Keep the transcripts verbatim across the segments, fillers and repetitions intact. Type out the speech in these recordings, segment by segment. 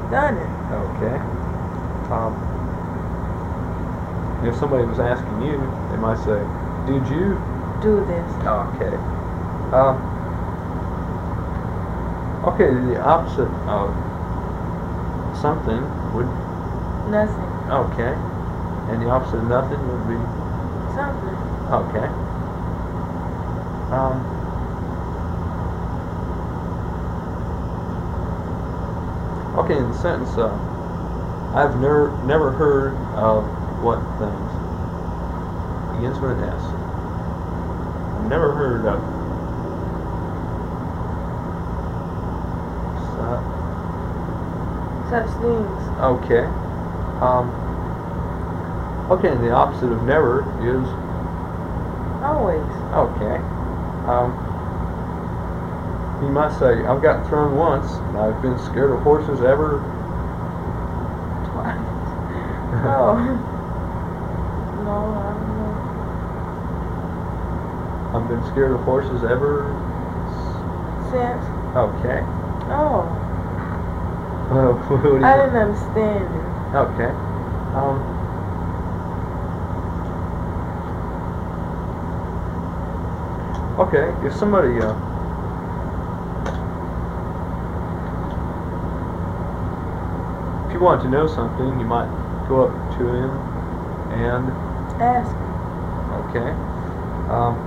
Done it. Okay. Um, if somebody was asking you, they might say, did you? Do this. Okay. Um, okay, the opposite of something would, Nothing. okay. And the opposite of nothing would be, Something. okay. Um, okay, in the sentence, uh, I've never never heard of what things begins with an S. I've never heard of. Such things. Okay. Um, okay, and the opposite of never is Always. okay. Um, you might say, I've gotten thrown once, and I've been scared of horses ever. Twice. Oh. No, I don't know. I've been scared of horses ever. Since. Okay. Oh. Uh, what do you I didn't understand it. Okay. Um, okay, if somebody, uh, if you want to know something, you might go up to him and, Ask. okay, um,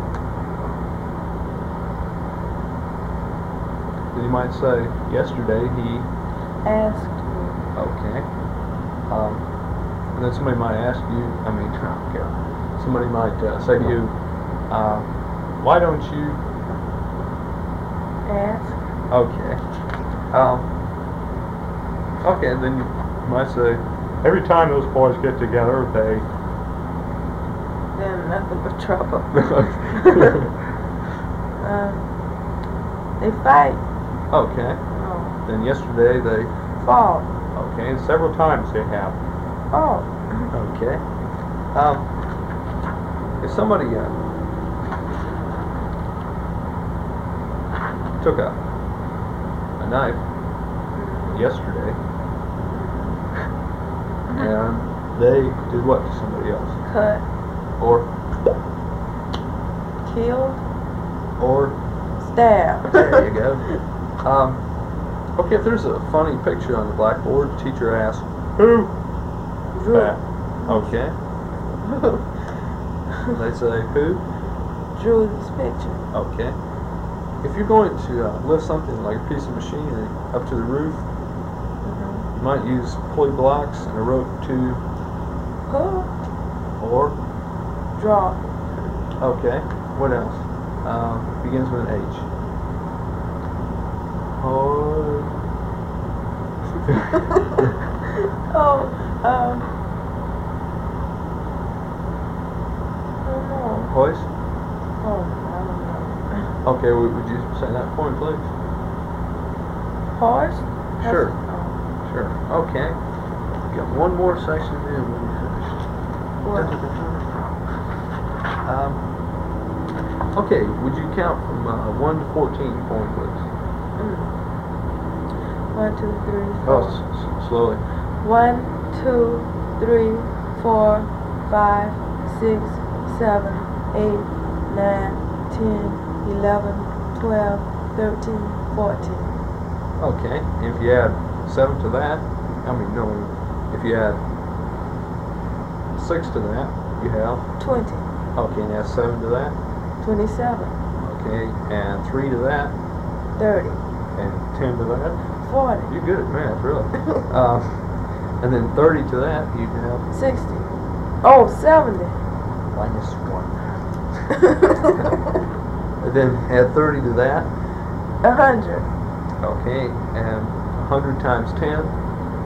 then you might say, yesterday he, Asked me. okay, um, and then somebody might ask you, I mean, okay, somebody might uh, say to you, uh, why don't you, Ask. okay, um, okay, and then you might say, every time those boys get together, they, Then nothing but trouble. um, they fight. okay, Oh. then yesterday they, Fall. okay, and several times they have, Oh. okay, um, if somebody, uh, took a, a knife yesterday, and they did what to somebody else? Cut. Or, Killed. or, Stabbed. there you go. Um, okay, if there's a funny picture on the blackboard, the teacher asks, who? Drew. That. Okay. They say, who? Drew this picture. Okay. If you're going to uh, lift something like a piece of machinery up to the roof, Mm-hmm. you might use pulley blocks and a rope to, Who? or, Draw. okay, what else? Um, begins with an H. Or, Oh, um, I don't know. hoist? Oh, I don't know. Okay, w- would you say that for me, please? Horse? Sure. That's- Sure. Okay. Got one more section in when you finish. What? Um, okay, would you count from uh, one to fourteen for me, please? Mm. One, two, three, Oh, four. s- s- slowly. One, two, three, four, five, six, seven, eight, nine, ten, eleven, twelve, thirteen, fourteen. Okay, if you add seven to that, I mean, no, if you add six to that, you have, Twenty. okay, and add seven to that, Twenty-seven. okay, and three to that, Thirty. and ten to that. Forty. You're good at math, really. um, and then thirty to that, you'd have Sixty. Oh, seventy. minus one. And then add thirty to that, A hundred. okay, and one hundred times ten,